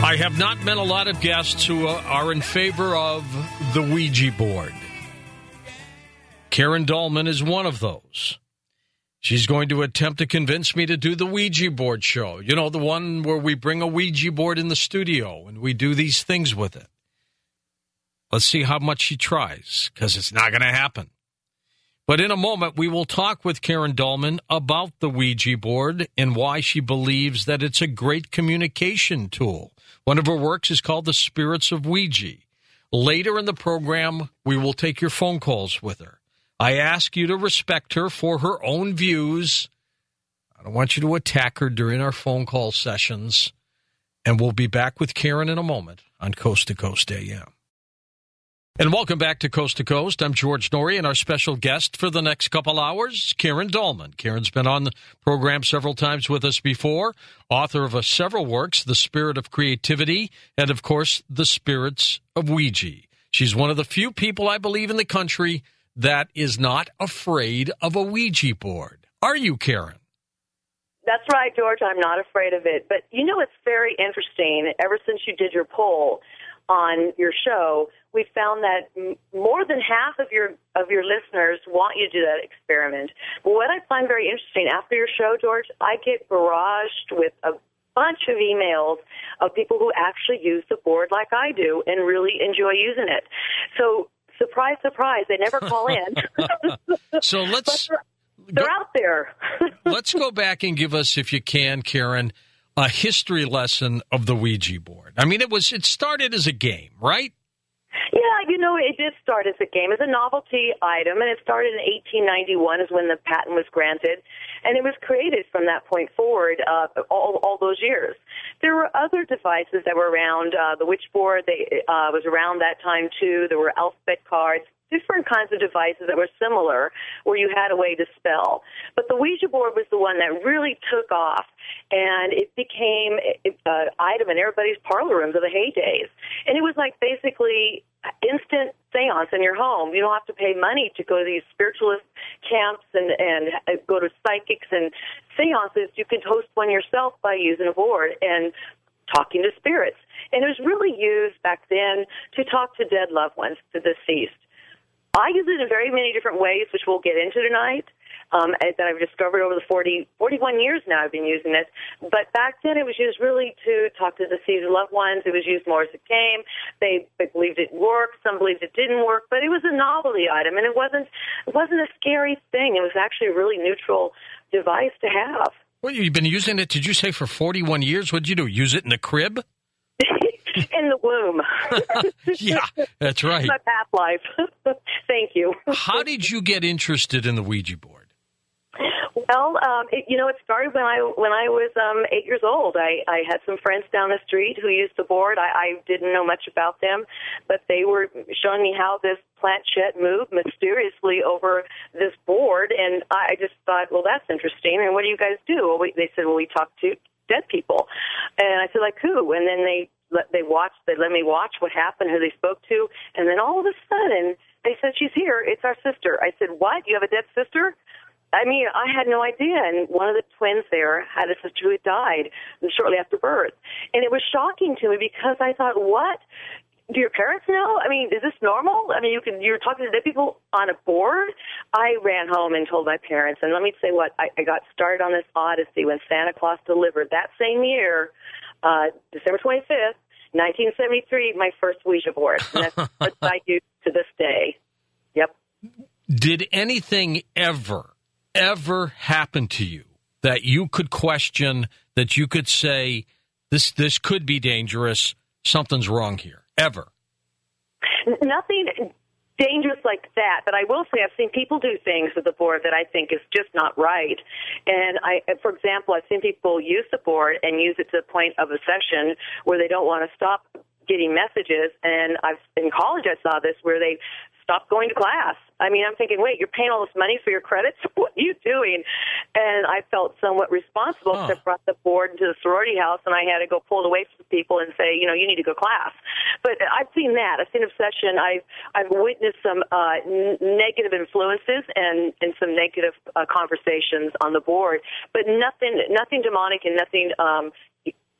I have not met a lot of guests who are in favor of the Ouija board. Karen Dahlman is one of those. She's going to attempt to convince me to do the Ouija board show. You know, the one where we bring a Ouija board in the studio and we do these things with it. Let's see how much she tries, because it's not going to happen. But in a moment, we will talk with Karen Dahlman about the Ouija board and why she believes that it's a great communication tool. One of her works is called The Spirits of Ouija. Later in the program, we will take your phone calls with her. I ask you to respect her for her own views. I don't want you to attack her during our phone call sessions. And we'll be back with Karen in a moment on Coast to Coast AM. And welcome back to Coast to Coast. I'm George Noory, and our special guest for the next couple hours, Karen Dahlman. Karen's been on the program several times with us before, author of several works, The Spirit of Creativity, and, of course, The Spirits of Ouija. She's one of the few people, I believe, in the country that is not afraid of a Ouija board. Are you, Karen? That's right, George. I'm not afraid of it. But, you know, it's very interesting. Ever since you did your poll on your show, we found that more than half of your listeners want you to do that experiment. But what I find very interesting, after your show, George, I get barraged with a bunch of emails of people who actually use the board like I do and really enjoy using it. So, surprise, surprise, they never call in. So they're out there. Let's go back and give us, if you can, Karen, a history lesson of the Ouija board. I mean, it started as a game, right? Yeah, you know, it did start as a game, as a novelty item, and it started in 1891 is when the patent was granted, and it was created from that point forward all those years. There were other devices that were around. The Witchboard was around that time, too. There were alphabet cards, different kinds of devices that were similar where you had a way to spell. But the Ouija board was the one that really took off, and it became an item in everybody's parlor rooms of the heydays. And it was like basically instant seance in your home. You don't have to pay money to go to these spiritualist camps and go to psychics and seances. You can host one yourself by using a board and talking to spirits. And it was really used back then to talk to dead loved ones, to deceased. I use it in very many different ways, which we'll get into tonight, that I've discovered over the 41 years now I've been using it. But back then it was used really to talk to deceased loved ones. It was used more as a game. They believed it worked. Some believed it didn't work. But it was a novelty item, and it wasn't a scary thing. It was actually a really neutral device to have. Well, you've been using it, did you say, for 41 years? What did you do, use it in the crib? In the womb. Yeah, that's right. My past life. Thank you. How did you get interested in the Ouija board? Well, it started when I was 8 years old. I had some friends down the street who used the board. I didn't know much about them, but they were showing me how this planchette moved mysteriously over this board, and I just thought, well, that's interesting. And what do you guys do? Well, they said, well, we talk to dead people. And I said, like who? And then they let me watch what happened, who they spoke to, and then all of a sudden they said, she's here, it's our sister. I said, what? You have a dead sister? I mean, I had no idea, and one of the twins there had a sister who had died shortly after birth. And it was shocking to me because I thought, what? Do your parents know? I mean, is this normal? I mean, you're talking to dead people on a board? I ran home and told my parents, and let me say what, I got started on this odyssey when Santa Claus delivered that same year, December 25th, 1973, my first Ouija board. And that's what I use to this day. Yep. Did anything ever happen to you that you could question, that you could say, this could be dangerous, something's wrong here, ever? Nothing dangerous like that, but I will say I've seen people do things with the board that I think is just not right. And for example, I've seen people use the board and use it to the point of obsession where they don't want to stop getting messages. And in college I saw this where they stopped going to class. I mean, I'm thinking, wait, you're paying all this money for your credits? What are you doing? And I felt somewhat responsible because I brought the board into the sorority house, and I had to go pull it away from people and say, you need to go to class. But I've seen that. I've seen obsession. I've witnessed some negative influences and some negative conversations on the board, but nothing demonic and nothing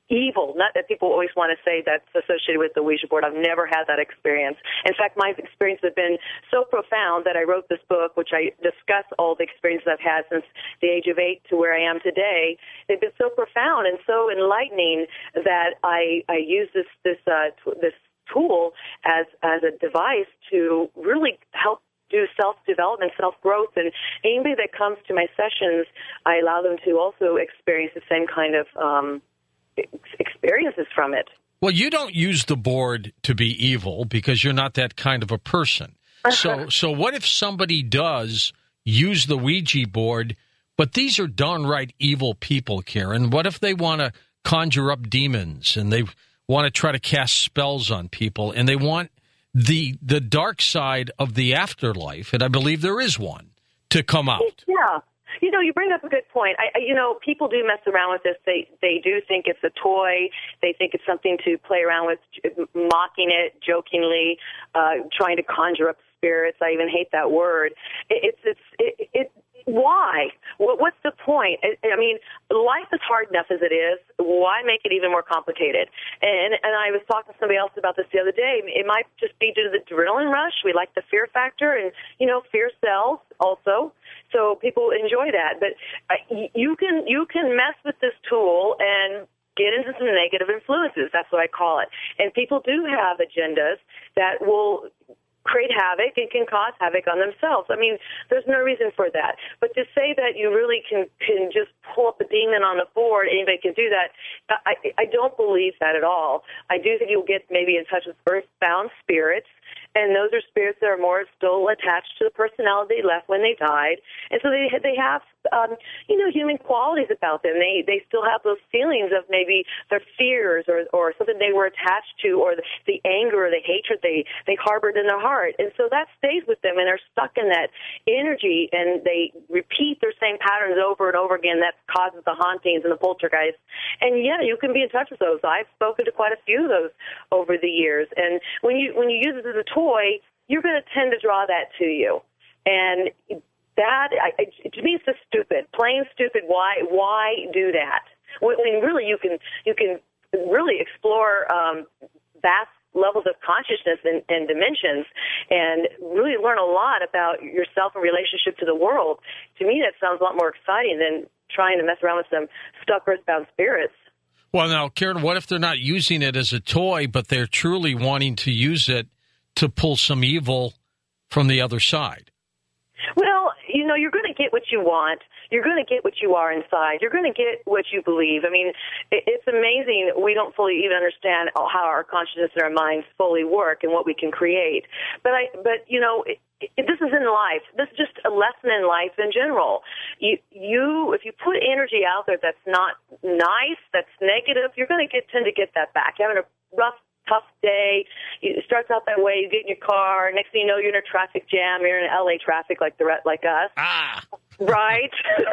evil. Not that people always want to say that's associated with the Ouija board. I've never had that experience. In fact, my experiences have been so profound that I wrote this book, which I discuss all the experiences I've had since the age of 8 to where I am today. They've been so profound and so enlightening that I use this tool as a device to really help do self-development, self-growth, and anybody that comes to my sessions, I allow them to also experience the same kind of experiences from it. Well, you don't use the board to be evil because you're not that kind of a person. So what if somebody does use the Ouija board, but these are downright evil people, Karen? What if they want to conjure up demons and they want to try to cast spells on people and they want the dark side of the afterlife, and I believe there is one, to come out? Yeah. You bring up a good point. People do mess around with this. They do think it's a toy. They think it's something to play around with, mocking it jokingly, trying to conjure up spirits. I even hate that word. Why? What's the point? I mean, life is hard enough as it is. Why make it even more complicated? And I was talking to somebody else about this the other day. It might just be due to the adrenaline rush. We like the fear factor, and, fear sells also. So people enjoy that. But you can mess with this tool and get into some negative influences. That's what I call it. And people do have agendas that will create havoc and can cause havoc on themselves. I mean, there's no reason for that. But to say that you really can just pull up a demon on the board, anybody can do that, I don't believe that at all. I do think you'll get maybe in touch with earthbound spirits, and those are spirits that are more still attached to the personality they left when they died. And so they have, human qualities about them. They still have those feelings of maybe their fears or something they were attached to, or the anger or the hatred they harbored in their heart. And so that stays with them, and they're stuck in that energy, and they repeat their same patterns over and over again. That causes the hauntings and the poltergeists. And, yeah, you can be in touch with those. I've spoken to quite a few of those over the years. And when you use it as a toy, you're going to tend to draw that to you. And that, to me, it's just stupid, plain stupid. Why do that? When really you can really explore vast levels of consciousness and dimensions, and really learn a lot about yourself in relationship to the world. To me, that sounds a lot more exciting than trying to mess around with some stuck earthbound spirits. Well, now, Karen, what if they're not using it as a toy, but they're truly wanting to use it to pull some evil from the other side? Well, you're going to get what you want. You're going to get what you are inside. You're going to get what you believe. I mean, it's amazing. We don't fully even understand how our consciousness and our minds fully work and what we can create. But this is in life. This is just a lesson in life in general. If you put energy out there that's not nice, that's negative, you're going to tend to get that back. You're having a rough, tough day. It starts out that way. You get in your car. Next thing you know, you're in a traffic jam. You're in LA traffic like us. Right?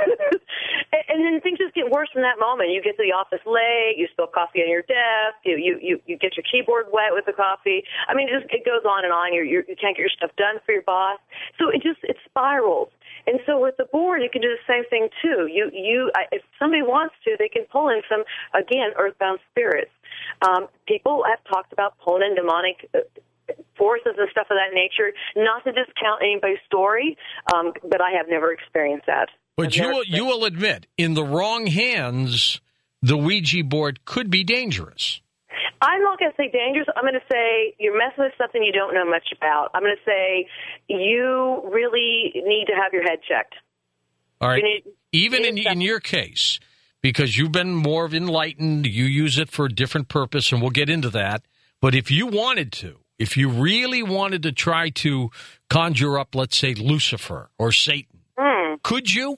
And then things just get worse from that moment. You get to the office late. You spill coffee on your desk. You get your keyboard wet with the coffee. I mean, it goes on and on. You can't get your stuff done for your boss. So it spirals. And so with the board, you can do the same thing too. If somebody wants to, they can pull in some, again, earthbound spirits. People have talked about pulling in demonic forces and stuff of that nature. Not to discount anybody's story, but I have never experienced that. But you will admit, in the wrong hands, the Ouija board could be dangerous. I'm not going to say dangerous. I'm going to say you're messing with something you don't know much about. I'm going to say you really need to have your head checked. All right. Even in your case, because you've been more enlightened, you use it for a different purpose, and we'll get into that. But if you wanted to, if you really wanted to try to conjure up, let's say, Lucifer or Satan, could you?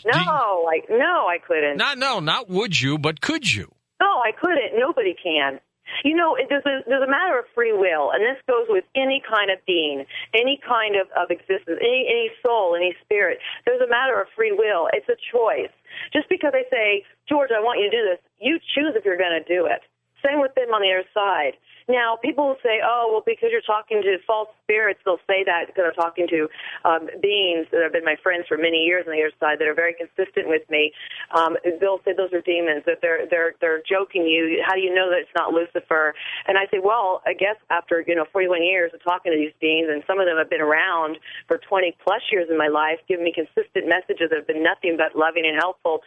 I couldn't. Not would you, but could you? No, I couldn't. Nobody can. There's a matter of free will, and this goes with any kind of being, any kind of existence, any soul, any spirit. There's a matter of free will. It's a choice. Just because I say, George, I want you to do this, you choose if you're going to do it. Same with them on the other side. Now, people will say, oh, well, because you're talking to false spirits, they'll say that because I'm talking to beings that have been my friends for many years on the other side that are very consistent with me. They'll say those are demons, that they're joking you. How do you know that it's not Lucifer? And I say, well, I guess after 41 years of talking to these beings, and some of them have been around for 20 plus years in my life, giving me consistent messages that have been nothing but loving and helpful.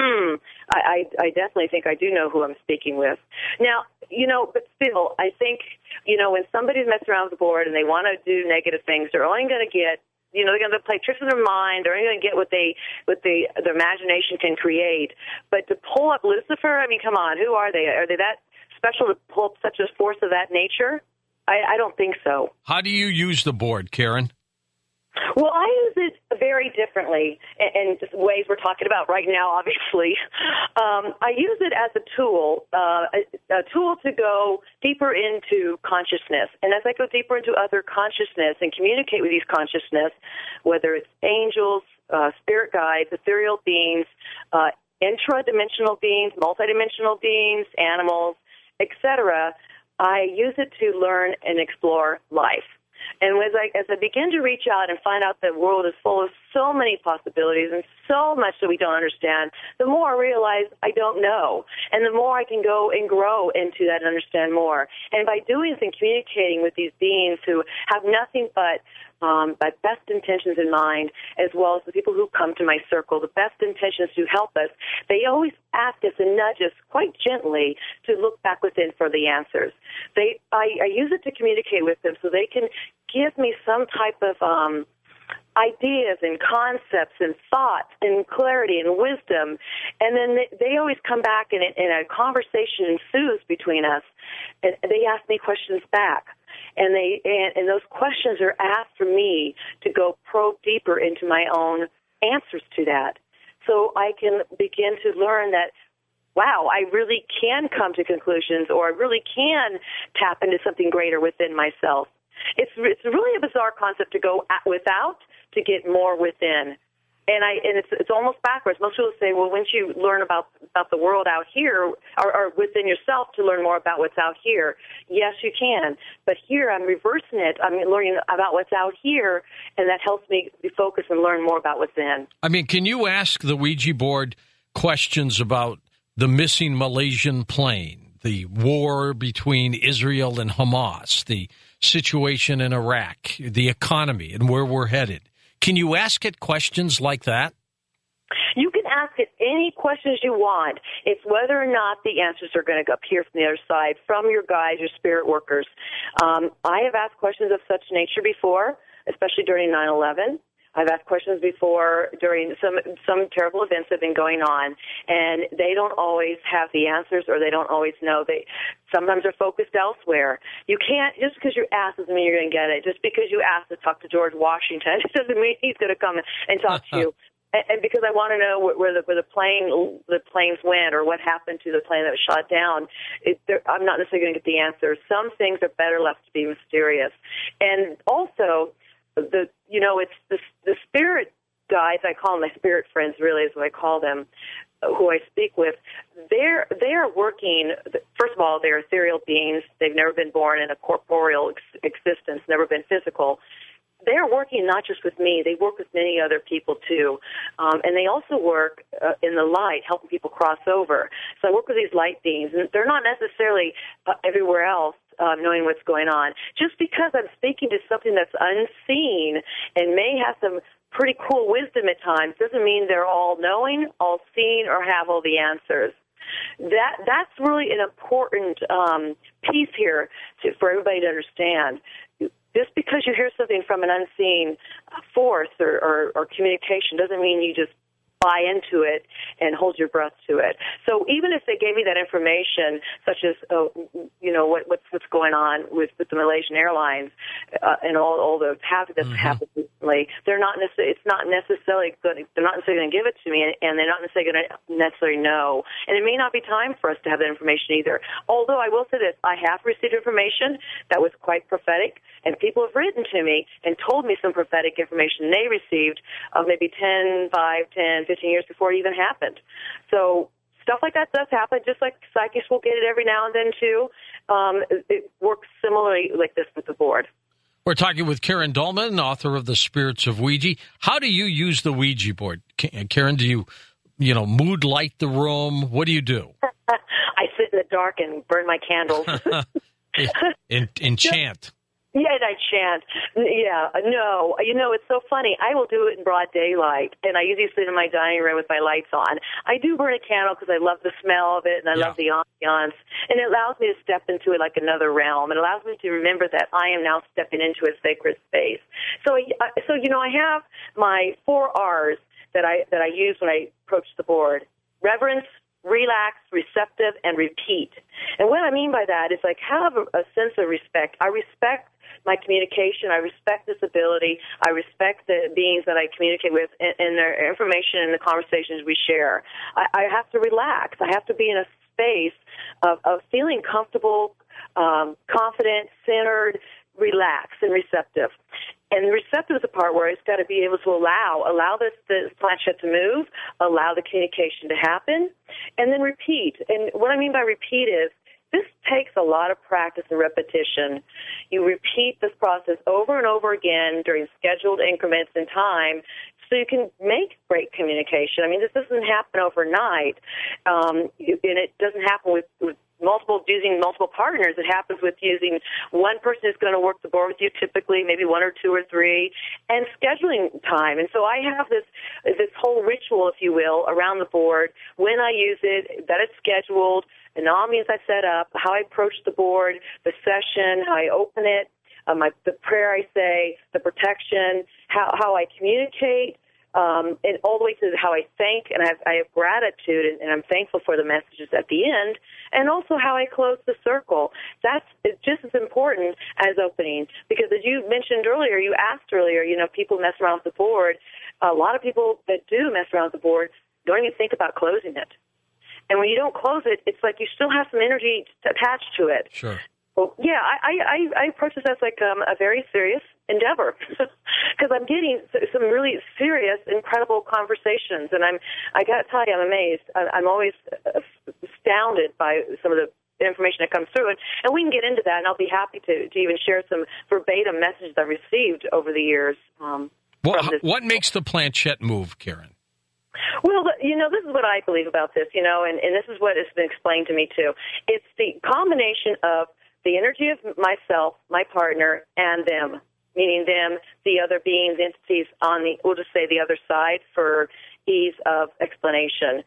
I definitely think I do know who I'm speaking with. Now, but still, I think, when somebody's messing around with the board and they want to do negative things, they're only going to get, they're going to play tricks in their mind. They're only going to get what their imagination can create. But to pull up Lucifer, I mean, come on, who are they? Are they that special to pull up such a force of that nature? I don't think so. How do you use the board, Karen? Well, I use it very differently in ways we're talking about right now, obviously. I use it as a tool to go deeper into consciousness. And as I go deeper into other consciousness and communicate with these consciousness, whether it's angels, spirit guides, ethereal beings, intra-dimensional beings, multidimensional beings, animals, etc., I use it to learn and explore life. And as I begin to reach out and find out that the world is full of so many possibilities and so much that we don't understand, the more I realize I don't know. And the more I can go and grow into that and understand more. And by doing this and communicating with these beings who have nothing but best intentions in mind, as well as the people who come to my circle, the best intentions to help us, they always ask us and nudge us quite gently to look back within for the answers. I use it to communicate with them so they can give me some type of ideas and concepts and thoughts and clarity and wisdom. And then they always come back and a conversation ensues between us, and they ask me questions back. And those questions are asked for me to go probe deeper into my own answers to that. So I can begin to learn that, wow, I really can come to conclusions, or I really can tap into something greater within myself. It's really a bizarre concept to go without to get more within. And it's almost backwards. Most people say, well, wouldn't you learn about the world out here or within yourself to learn more about what's out here? Yes, you can. But here I'm reversing it. I'm learning about what's out here, and that helps me be focused and learn more about what's in. I mean, can you ask the Ouija board questions about the missing Malaysian plane, the war between Israel and Hamas, the situation in Iraq, the economy, and where we're headed? Can you ask it questions like that? You can ask it any questions you want. It's whether or not the answers are going to appear from the other side, from your guides, your spirit workers. I have asked questions of such nature before, especially during 9/11. I've asked questions before during some terrible events that have been going on, and they don't always have the answers, or they don't always know. They sometimes are focused elsewhere. You can't, just because you ask doesn't mean you're going to get it. Just because you ask to talk to George Washington, it doesn't mean he's going to come and talk to you. And because I want to know where the planes went, or what happened to the plane that was shot down, I'm not necessarily going to get the answer. Some things are better left to be mysterious. And also, it's the spirit guides, I call them my spirit friends, really is what I call them, who I speak with. They are working, first of all, they're ethereal beings. They've never been born in a corporeal existence, never been physical. They're working not just with me, they work with many other people too. And they also work in the light, helping people cross over. So I work with these light beings, and they're not necessarily everywhere else knowing what's going on. Just because I'm speaking to something that's unseen and may have some pretty cool wisdom at times doesn't mean they're all knowing, all seeing, or have all the answers. That's really an important piece here for everybody to understand. Just because you hear something from an unseen force or communication doesn't mean you just buy into it and hold your breath to it. So even if they gave me that information, such as what's going on with the Malaysian Airlines and all the havoc that's happened recently, they're not necessarily. It's not necessarily good. They're not necessarily going to give it to me, and they're not necessarily going to necessarily know. And it may not be time for us to have that information either. Although I will say this, I have received information that was quite prophetic, and people have written to me and told me some prophetic information they received maybe 10, 5, 10, 15 years before it even happened. So stuff like that does happen, just like psychics will get it every now and then, too. It works similarly like this with the board. We're talking with Karen Dahlman, author of The Spirits of Ouija. How do you use the Ouija board? Karen, do you mood light the room? What do you do? I sit in the dark and burn my candles. Enchant. Yeah, and I chant. Yeah, no. It's so funny. I will do it in broad daylight, and I usually sit in my dining room with my lights on. I do burn a candle because I love the smell of it, and I love the ambiance, and it allows me to step into it like another realm. It allows me to remember that I am now stepping into a sacred space. So I have my 4 R's that I use when I approach the board: reverence, relax, receptive, and repeat. And what I mean by that is like have a sense of respect. I respect my communication. I respect this ability. I respect the beings that I communicate with and their information and the conversations we share. I have to relax. I have to be in a space of feeling comfortable, confident, centered, relaxed, and receptive. And the receptive is the part where it's got to be able to allow the planchette to move, allow the communication to happen, and then repeat. And what I mean by repeat is this takes a lot of practice and repetition. You repeat this process over and over again during scheduled increments in time so you can make great communication. I mean, this doesn't happen overnight, and it doesn't happen with using multiple partners. It happens with using one person who's going to work the board with you, typically maybe 1 or 2 or 3, and scheduling time. And so I have this whole ritual, if you will, around the board when I use it, that it's scheduled, and all means I set up, how I approach the board, the session, how I open it, the prayer I say, the protection, how I communicate, and all the way to how I thank, and I have gratitude, and I'm thankful for the messages at the end, and also how I close the circle. That's just as important as opening, because as you mentioned earlier, you asked earlier, people mess around with the board. A lot of people that do mess around with the board don't even think about closing it. And when you don't close it, it's like you still have some energy attached to it. Sure. Well, yeah, I approach this as like a very serious endeavor because I'm getting some really serious, incredible conversations, and I got to tell you, I'm amazed. I'm always astounded by some of the information that comes through, and we can get into that, and I'll be happy to even share some verbatim messages I've received over the years. What makes the planchette move, Karen? Well, this is what I believe about this, and this is what has been explained to me, too. It's the combination of the energy of myself, my partner, and them, meaning them, the other beings, entities on we'll just say the other side for ease of explanation.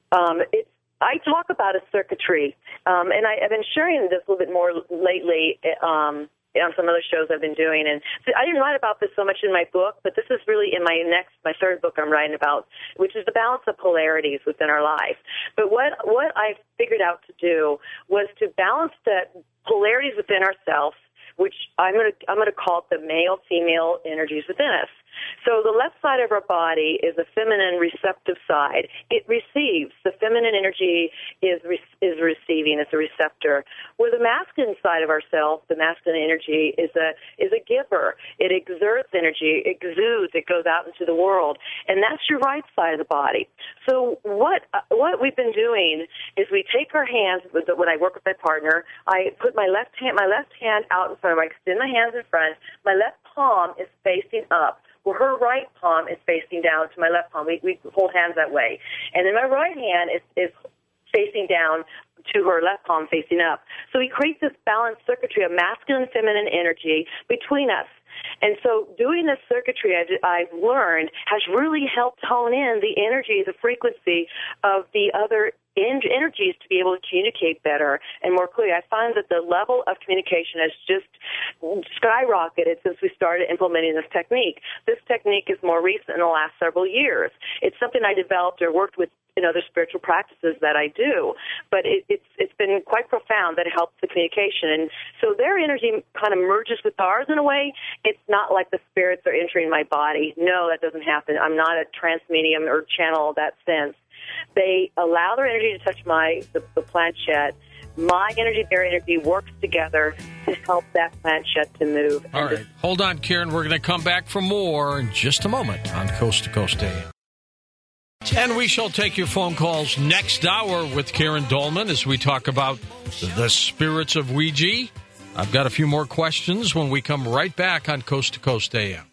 I talk about a circuitry, and I've been sharing this a little bit more lately on some other shows I've been doing. And I didn't write about this so much in my book, but this is really in my 3rd book I'm writing about, which is the balance of polarities within our life. But what I figured out to do was to balance the polarities within ourselves, which I'm going to call it the male-female energies within us. So the left side of our body is the feminine receptive side. It receives. The feminine energy is receiving. It's a receptor. Where the masculine side of ourselves, the masculine energy, is a giver. It exerts energy. It exudes. It goes out into the world. And that's your right side of the body. So what we've been doing is we take our hands, when I work with my partner, I put my left hand out in front of me. I extend my hands in front. My left palm is facing up, where her right palm is facing down to my left palm. We hold hands that way. And then my right hand is facing down to her left palm facing up. So we create this balanced circuitry of masculine and feminine energy between us. And so doing this circuitry, I've learned, has really helped hone in the energy, the frequency of the other energies to be able to communicate better and more clearly. I find that the level of communication has just skyrocketed since we started implementing this technique. This technique is more recent in the last several years. It's something I developed or worked with in other spiritual practices that I do, but it's been quite profound that it helps the communication. And so their energy kind of merges with ours in a way. It's not like the spirits are entering my body. No, that doesn't happen. I'm not a trance medium or channel in that sense. They allow their energy to touch the planchette. My energy, their energy works together to help that planchette to move. All right. Hold on, Karen. We're going to come back for more in just a moment on Coast to Coast AM. And we shall take your phone calls next hour with Karen Dolman as we talk about the spirits of Ouija. I've got a few more questions when we come right back on Coast to Coast AM.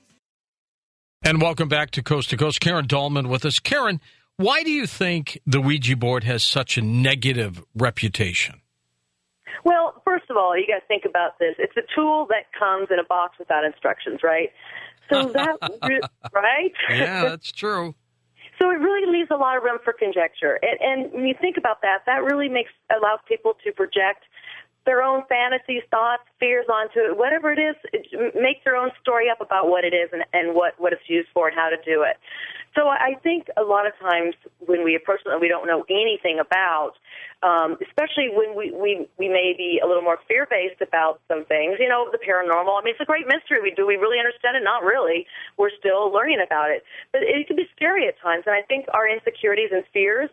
And welcome back to Coast. Karen Dolman with us. Karen, why do you think the Ouija board has such a negative reputation? Well, first of all, you got to think about this. It's a tool that comes in a box without instructions, right? So that, right? Yeah, that's true. So it really leaves a lot of room for conjecture. And when you think about that, that really allows people to project their own fantasies, thoughts, fears onto it, whatever it is, make their own story up about what it is and what it's used for and how to do it. So I think a lot of times when we approach something we don't know anything about, especially when we may be a little more fear-based about some things, you know, the paranormal. I mean, it's a great mystery. Do we really understand it? Not really. We're still learning about it. But it can be scary at times, and I think our insecurities and fears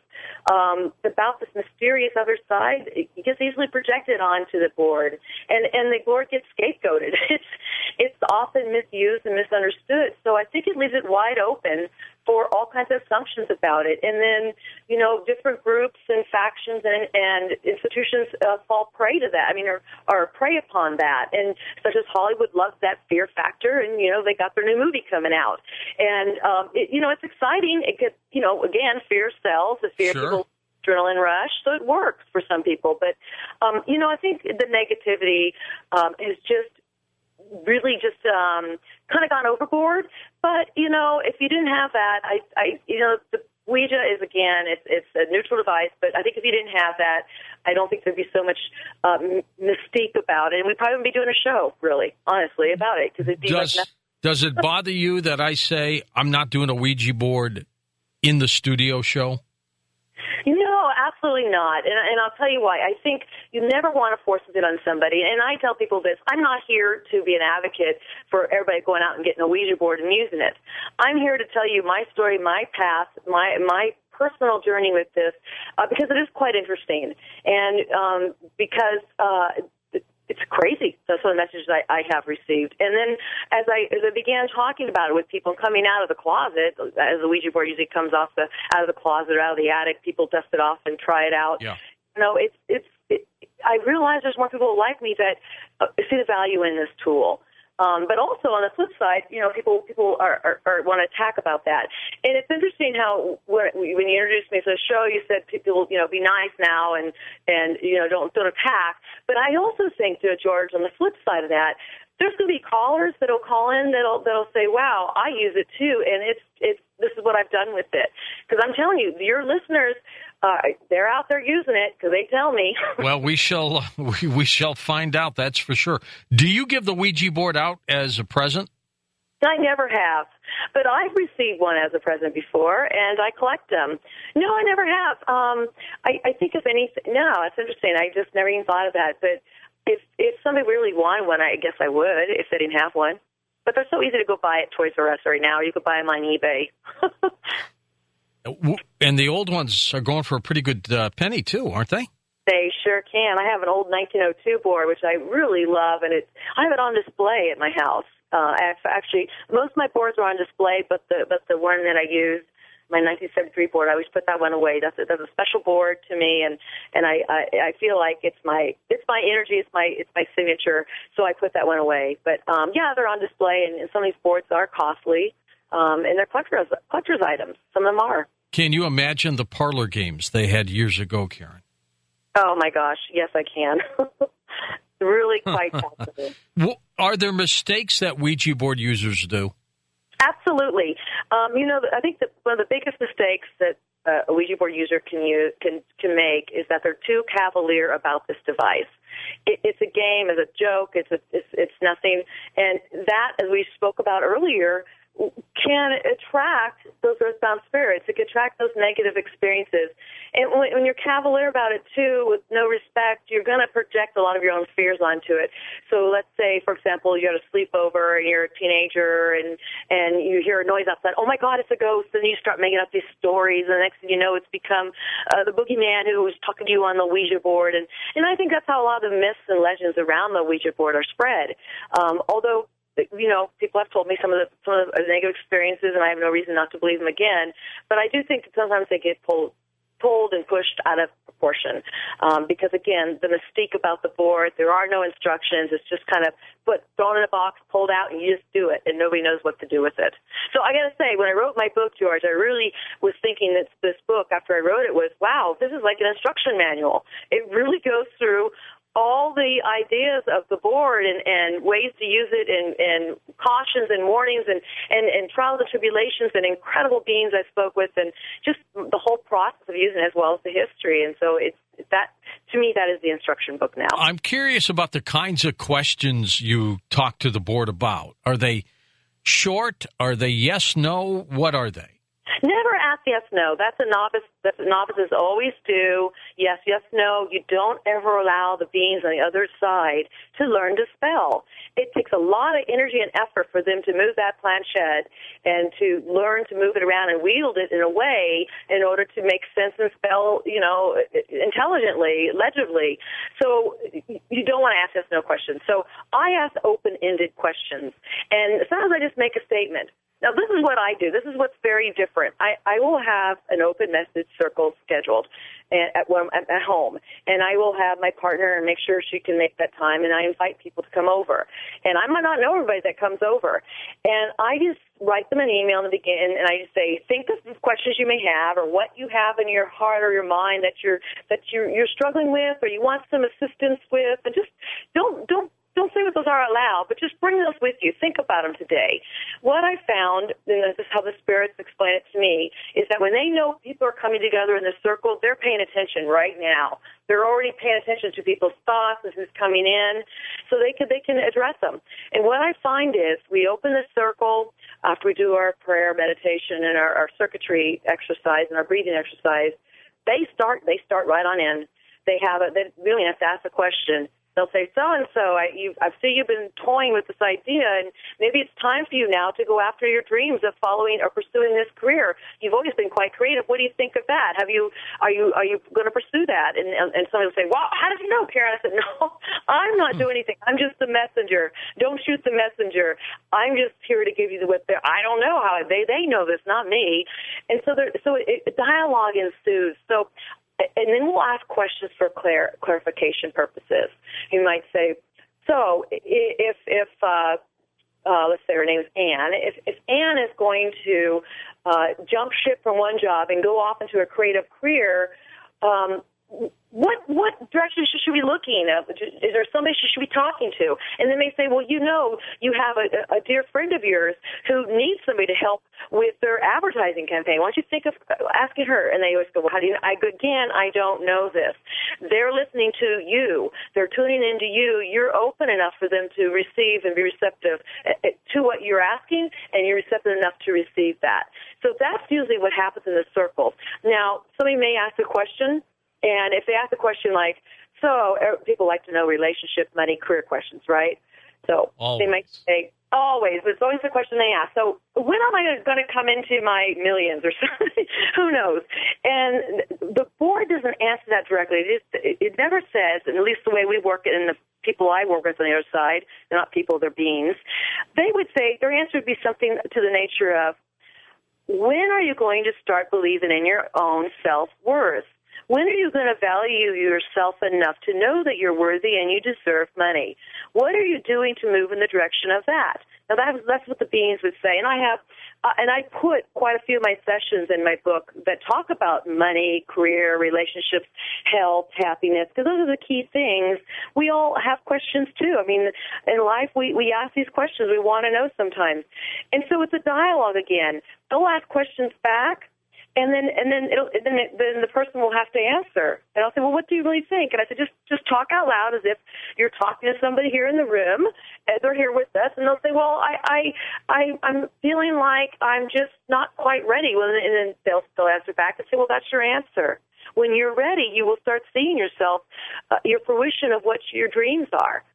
about this mysterious other side, it gets easily projected onto the board, and the board gets scapegoated. It's often misused and misunderstood, so I think it leaves it wide open for all kinds of assumptions about it. And then, you know, different groups and factions and institutions fall prey to that. I mean, or prey upon that. And such as Hollywood loves that fear factor, and, you know, they got their new movie coming out. And, it's exciting. It could, you know, again, fear sells. The fear people adrenaline rush, so it works for some people. But, I think the negativity is just really just kind of gone overboard. But, you know, if you didn't have that, the Ouija is, again, it's a neutral device, but I think if you didn't have that, I don't think there'd be so much mystique about it. And we'd probably be doing a show, really, honestly, about it. Cause it'd be does it bother you that I say I'm not doing a Ouija board in the studio show? No, absolutely not. And I'll tell you why. I think you never want to force it on somebody. And I tell people this. I'm not here to be an advocate for everybody going out and getting a Ouija board and using it. I'm here to tell you my story, my path, my personal journey with this, because it is quite interesting. And because it's crazy. That's one of the messages I have received. And then as I began talking about it with people coming out of the closet, as the Ouija board usually comes out of the closet or out of the attic, people dust it off and try it out. Yeah. You know, I realize there's more people like me that see the value in this tool. But also on the flip side, you know, people are want to attack about that. And it's interesting how when you introduced me to the show, you said people, you know, be nice now and you know, don't attack. But I also think, George, on the flip side of that, there's going to be callers that'll call in that'll say, "Wow, I use it too," and it's this is what I've done with it. Because I'm telling you, your listeners. They're out there using it because they tell me. Well, we shall find out. That's for sure. Do you give the Ouija board out as a present? I never have, but I've received one as a present before, and I collect them. No, I never have. I think if anything, no, it's interesting. I just never even thought of that. But if somebody really wanted one, I guess I would if they didn't have one. But they're so easy to go buy at Toys R Us right now. Or you could buy them on eBay. And the old ones are going for a pretty good penny, too, aren't they? They sure can. I have an old 1902 board, which I really love, and I have it on display at my house. Actually, most of my boards are on display, but the one that I use, my 1973 board, I always put that one away. That's a special board to me, and I feel like it's my energy, it's my signature, so I put that one away. But yeah, they're on display, and some of these boards are costly, and they're collector's items. Some of them are. Can you imagine the parlor games they had years ago, Karen? Oh, my gosh. Yes, I can. Really quite fascinating. Well, are there mistakes that Ouija board users do? Absolutely. I think that one of the biggest mistakes that a Ouija board user can make is that they're too cavalier about this device. It's a game, it's a joke, it's nothing. And that, as we spoke about earlier, can attract those earthbound spirits. It can attract those negative experiences. And when you're cavalier about it, too, with no respect, you're going to project a lot of your own fears onto it. So let's say, for example, you had a sleepover and you're a teenager and you hear a noise outside. Oh, my God, it's a ghost. And you start making up these stories. And the next thing you know, it's become the boogeyman who was talking to you on the Ouija board. And I think that's how a lot of the myths and legends around the Ouija board are spread. Although people have told me some of the negative experiences, and I have no reason not to believe them again. But I do think that sometimes they get pulled and pushed out of proportion because, again, the mystique about the board, there are no instructions. It's just kind of thrown in a box, pulled out, and you just do it, and nobody knows what to do with it. So I got to say, when I wrote my book, George, I really was thinking that this book, after I wrote it, was, wow, this is like an instruction manual. It really goes through all the ideas of the board and ways to use it and cautions and warnings and trials and tribulations and incredible beings I spoke with and just the whole process of using it as well as the history. And so to me, that is the instruction book now. I'm curious about the kinds of questions you talk to the board about. Are they short? Are they yes, no? What are they? Never ask yes, no. That's what novices always do. Yes, yes, no. You don't ever allow the beings on the other side to learn to spell. It takes a lot of energy and effort for them to move that planchette and to learn to move it around and wield it in a way in order to make sense and spell, intelligently, legibly. So you don't want to ask yes, no questions. So I ask open-ended questions. And sometimes I just make a statement. Now, this is what I do. This is what's very different. I will have an open message circle scheduled at home, and I will have my partner and make sure she can make that time, and I invite people to come over. And I might not know everybody that comes over. And I just write them an email in the beginning, and I just say, think of the questions you may have or what you have in your heart or your mind that you're struggling with or you want some assistance with, and just don't say what those are out loud, but just bring those with you. Think about them today. What I found, and this is how the spirits explain it to me, is that when they know people are coming together in the circle, they're paying attention right now. They're already paying attention to people's thoughts and who's coming in, so they can address them. And what I find is we open the circle after we do our prayer, meditation, and our circuitry exercise and our breathing exercise. They start right on in. They really have to ask a question. They'll say, so-and-so, I see you've been toying with this idea, and maybe it's time for you now to go after your dreams of following or pursuing this career. You've always been quite creative. What do you think of that? Are you going to pursue that? And somebody will say, well, how did you know, Karen? I said, no, I'm not doing anything. I'm just the messenger. Don't shoot the messenger. I'm just here to give you the whip there. I don't know how they know this, not me. And so dialogue ensues. So. And then we'll ask questions for clarification purposes. You might say, so if let's say her name is Anne, if Anne is going to jump ship from one job and go off into a creative career, what direction should we be looking at? Is there somebody she should be talking to? And they may say, well, you have a dear friend of yours who needs somebody to help with their advertising campaign. Why don't you think of asking her? And they always go, well, how do you know? I don't know this. They're listening to you. They're tuning into you. You're open enough for them to receive and be receptive to what you're asking, and you're receptive enough to receive that. So that's usually what happens in the circle. Now, somebody may ask a question, and if they ask a question like, so people like to know relationship, money, career questions, right? So always. They might say, always. It's always the question they ask. So when am I going to come into my millions or something? Who knows? And the board doesn't answer that directly. It never says, and at least the way we work it, and the people I work with on the other side, they're not people, they're beings, they would say, their answer would be something to the nature of, when are you going to start believing in your own self-worth? When are you going to value yourself enough to know that you're worthy and you deserve money? What are you doing to move in the direction of that? Now, that's what the beings would say. And I put quite a few of my sessions in my book that talk about money, career, relationships, health, happiness, because those are the key things. We all have questions, too. I mean, in life, we ask these questions. We want to know sometimes. And so it's a dialogue again. They'll ask questions back. And then the person will have to answer. And I'll say, well, what do you really think? And I said, just talk out loud as if you're talking to somebody here in the room. And they're here with us. And they'll say, well, I'm feeling like I'm just not quite ready. Well, and then they'll answer back and say, well, that's your answer. When you're ready, you will start seeing yourself, your fruition of what your dreams are.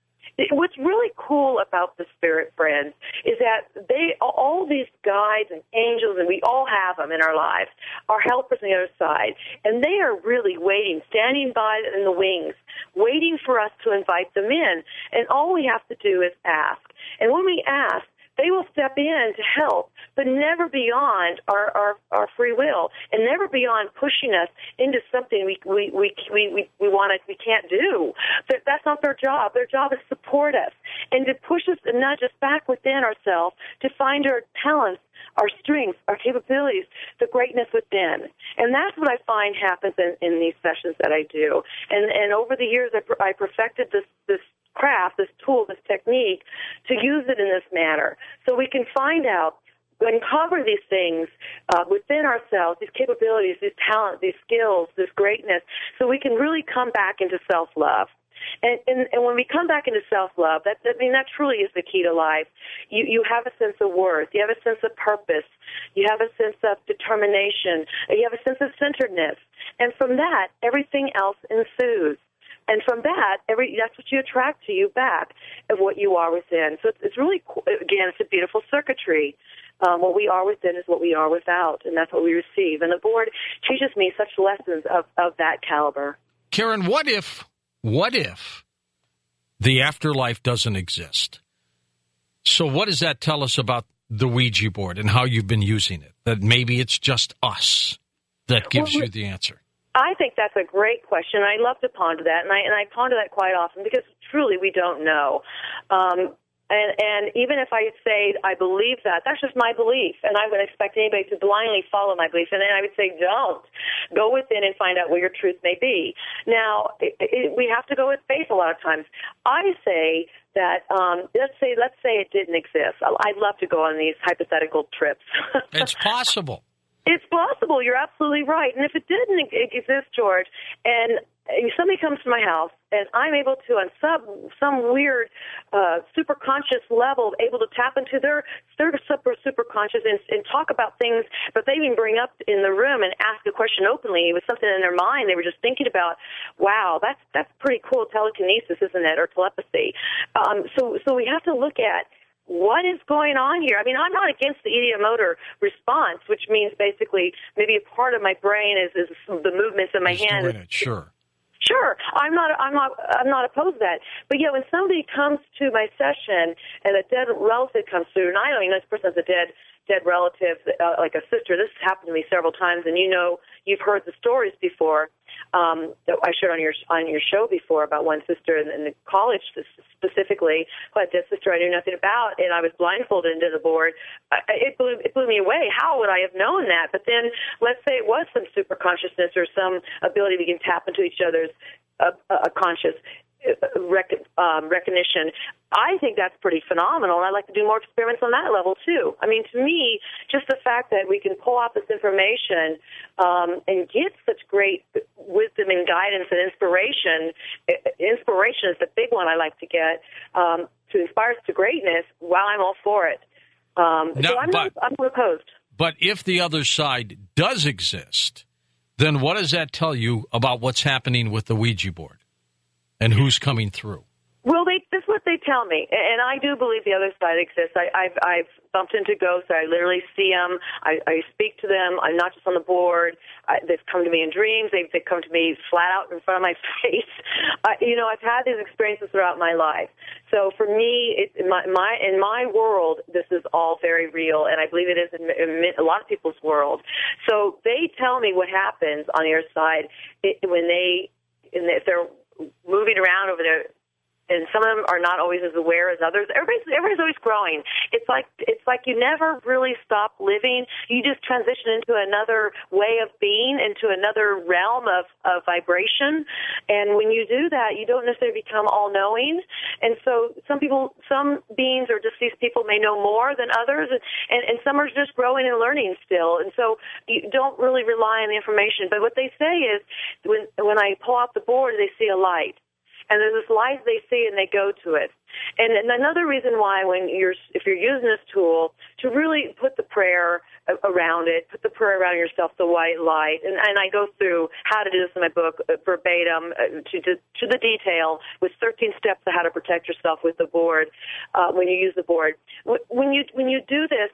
What's really cool about the Spirit Friends is that all these guides and angels, and we all have them in our lives, are helpers on the other side. And they are really waiting, standing by in the wings, waiting for us to invite them in. And all we have to do is ask. And when we ask, they will step in to help, but never beyond our free will, and never beyond pushing us into something we can't do. That's not their job. Their job is to support us and to push us and nudge us back within ourselves to find our talents, our strengths, our capabilities, the greatness within. And that's what I find happens in these sessions that I do. And over the years, I perfected this craft, this tool, this technique, to use it in this manner. So we can find out, uncover these things within ourselves, these capabilities, these talents, these skills, this greatness, so we can really come back into self-love. And when we come back into self-love, that truly is the key to life. You have a sense of worth. You have a sense of purpose. You have a sense of determination. You have a sense of centeredness. And from that, everything else ensues. And from that, that's what you attract to you back of what you are within. So it's really, again, it's a beautiful circuitry. What we are within is what we are without, and that's what we receive. And the board teaches me such lessons of that caliber. Karen, what if the afterlife doesn't exist? So what does that tell us about the Ouija board and how you've been using it? That maybe it's just us that gives you the answer. I think that's a great question. I love to ponder that, and I ponder that quite often because truly we don't know. And even if I say I believe that, that's just my belief, and I would expect anybody to blindly follow my belief. And then I would say, don't. Go within and find out where your truth may be. Now, we have to go with faith a lot of times. I say that let's say it didn't exist. I'd love to go on these hypothetical trips. It's possible. It's possible. You're absolutely right. And if it didn't exist, George, and somebody comes to my house and I'm able to, on some weird super conscious level, able to tap into their super conscious and talk about things that they even bring up in the room and ask a question openly. It was something in their mind they were just thinking about. Wow, that's pretty cool telekinesis, isn't it, or telepathy? So we have to look at what is going on here? I mean, I'm not against the ideomotor response, which means basically maybe a part of my brain is the movements of my hands. Doing it, sure. Sure, I'm not opposed to that. But yeah, when somebody comes to my session and a dead relative comes through, and I don't even know this person's a dead relative, like a sister. This has happened to me several times, and you've heard the stories before that I shared on your show before about one sister in the college specifically, who had a sister I knew nothing about, and I was blindfolded into the board. It blew me away. How would I have known that? But then, let's say it was some super consciousness or some ability we can tap into each other's conscious recognition. I think that's pretty phenomenal, and I'd like to do more experiments on that level, too. I mean, to me, just the fact that we can pull out this information and get such great wisdom and guidance and inspiration is the big one I like to get, to inspire us to greatness. Wow, I'm all for it. So I'm not opposed. But if the other side does exist, then what does that tell you about what's happening with the Ouija board? And who's coming through? Well, this is what they tell me, and I do believe the other side exists. I've bumped into ghosts. I literally see them. I speak to them. I'm not just on the board. They've come to me in dreams. They've come to me flat out in front of my face. I've had these experiences throughout my life. So for me, in my world, this is all very real, and I believe it is in a lot of people's world. So they tell me what happens on the other side if they're moving around over there, and some of them are not always as aware as others. Everybody's always growing. It's like you never really stop living. You just transition into another way of being, into another realm of vibration. And when you do that, you don't necessarily become all-knowing. And so some beings or deceased people may know more than others, and some are just growing and learning still. And so you don't really rely on the information. But what they say is when I pull out the board, they see a light. And there's this light they see, and they go to it. And another reason why if you're using this tool, to really put the prayer around it, put the prayer around yourself, the white light, and I go through how to do this in my book verbatim to the detail with 13 steps of how to protect yourself with the board when you use the board. When you do this,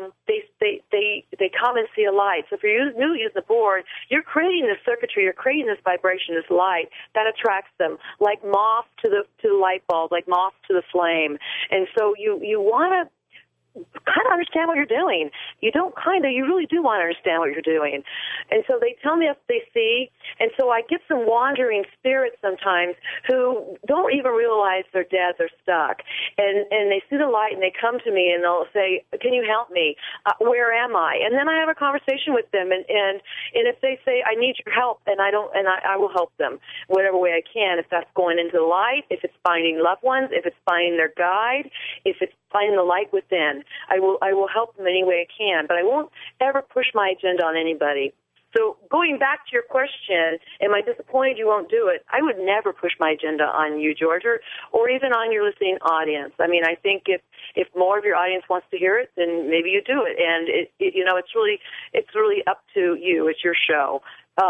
they come and see a light. So if you're new using the board, you're creating this circuitry, you're creating this vibration, this light that attracts them, like moth to the light bulb, like moth to the flame. And so you want to kind of understand what you're doing. You really do want to understand what you're doing. And so they tell me if they see, and so I get some wandering spirits sometimes who don't even realize they're dead, they're stuck. And they see the light and they come to me and they'll say, can you help me? Where am I? And then I have a conversation with them, and if they say, I need your help, and I will help them whatever way I can. If that's going into the light, if it's finding loved ones, if it's finding their guide, if it's finding the light within, I will help them any way I can, but I won't ever push my agenda on anybody. So going back to your question, am I disappointed you won't do it? I would never push my agenda on you, George, or even on your listening audience. I mean, I think if more of your audience wants to hear it, then maybe you do it. And it's really up to you. It's your show.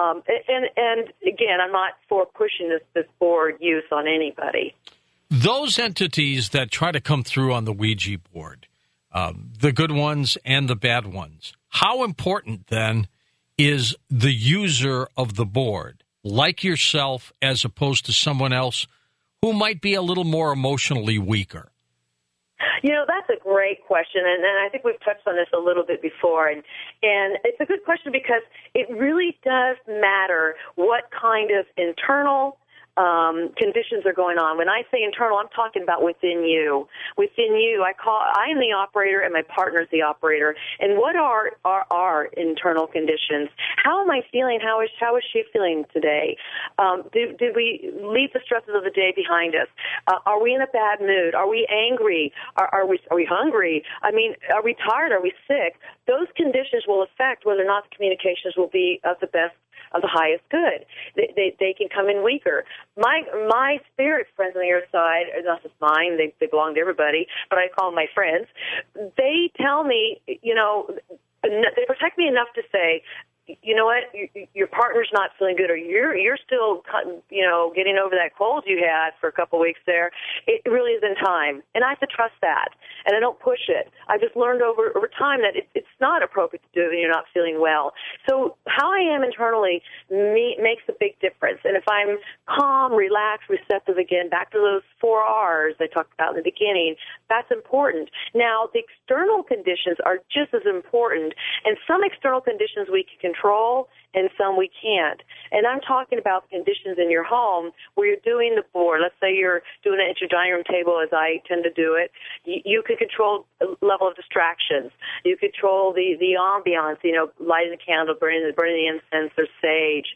And again, I'm not for pushing this board use on anybody. Those entities that try to come through on the Ouija board, the good ones and the bad ones, how important then is the user of the board, like yourself, as opposed to someone else who might be a little more emotionally weaker? That's a great question, and I think we've touched on this a little bit before, and it's a good question because it really does matter what kind of internal conditions are going on. When I say internal, I'm talking about within you. Within you, I am the operator and my partner is the operator. And what are our internal conditions? How am I feeling? How is she feeling today? Did we leave the stresses of the day behind us? Are we in a bad mood? Are we angry? Are we hungry? I mean, are we tired? Are we sick? Those conditions will affect whether or not the communications will be of the best, of the highest good. They can come in weaker. My spirit friends on the other side, not just mine, they belong to everybody, but I call them my friends. They tell me, they protect me enough to say, you know what, your partner's not feeling good, or you're still, getting over that cold you had for a couple of weeks there. It really isn't time, and I have to trust that, and I don't push it. I just learned over time that it's not appropriate to do it when you're not feeling well. So how I am internally makes a big difference, and if I'm calm, relaxed, receptive, again, back to those 4 R's I talked about in the beginning, that's important. Now, the external conditions are just as important, and some external conditions we can control and some we can't. And I'm talking about conditions in your home where you're doing the board. Let's say you're doing it at your dining room table, as I tend to do it. You can control the level of distractions. You control the ambiance, lighting the candle, burning the incense or sage,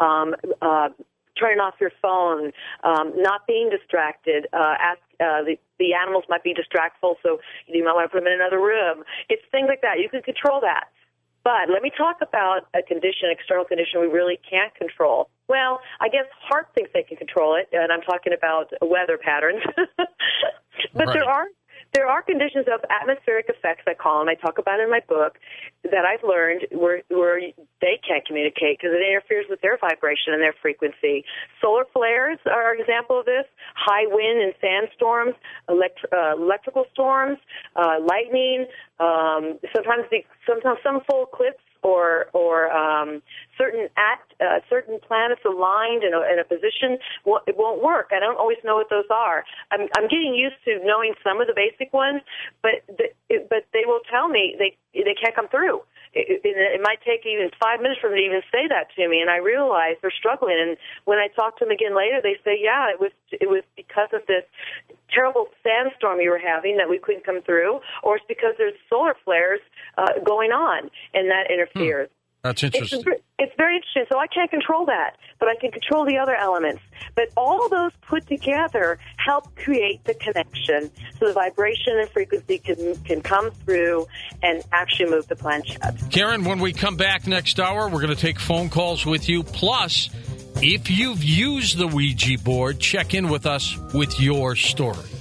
turning off your phone, not being distracted. The animals might be distractful, so you might want to put them in another room. It's things like that. You can control that. But let me talk about a condition, external condition we really can't control. Well, I guess heart thinks they can control it, and I'm talking about weather patterns. But right. There are conditions of atmospheric effects, I call them. I talk about it in my book that I've learned where they can't communicate because it interferes with their vibration and their frequency. Solar flares are an example of this. High wind and sandstorms, electrical storms, lightning. Sometimes some full eclipse or certain planets aligned in a position, it won't work. I don't always know what those are. I'm getting used to knowing some of the basic ones, but they will tell me they can't come through. It might take even 5 minutes for them to even say that to me, and I realize they're struggling. And when I talk to them again later, they say, "Yeah, it was because of this terrible sandstorm you were having that we couldn't come through, or it's because there's solar flares going on, and that interferes." That's interesting. It's very interesting. So I can't control that, but I can control the other elements. But all those put together help create the connection so the vibration and frequency can come through and actually move the planchette. Karen, when we come back next hour, we're going to take phone calls with you. Plus, if you've used the Ouija board, check in with us with your story.